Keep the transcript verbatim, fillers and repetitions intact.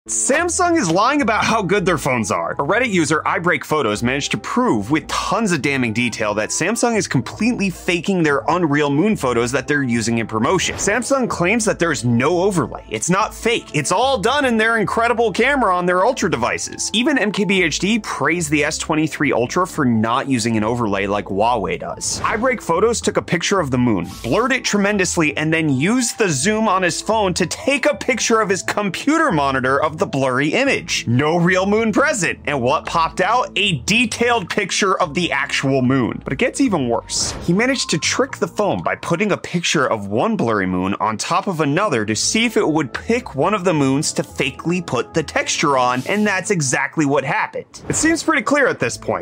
Samsung is lying about how good their phones are. A Reddit user, iBreakPhotos, managed to prove with tons of damning detail that Samsung is completely faking their Unreal Moon photos that they're using in promotion. Samsung claims that there's no overlay. It's not fake. It's all done in their incredible camera on their Ultra devices. Even M K B H D praised the S twenty-three Ultra for not using an overlay like Huawei does. iBreakPhotos took a picture of the moon, blurred it tremendously, and then used the zoom on his phone to take a picture of his computer monitor of the blurry image. No real moon present. And what popped out? A detailed picture of the actual moon. But it gets even worse. He managed to trick the phone by putting a picture of one blurry moon on top of another to see if it would pick one of the moons to fakely put the texture on, and that's exactly what happened. It seems pretty clear at this point.